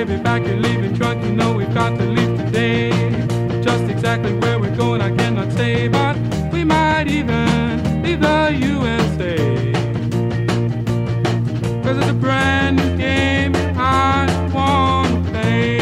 baby, back your leaving truck. You know we've got to leave today. Just exactly where we're going, I cannot say, but we might even leave the USA. 'Cause it's a brand new game I wanna play.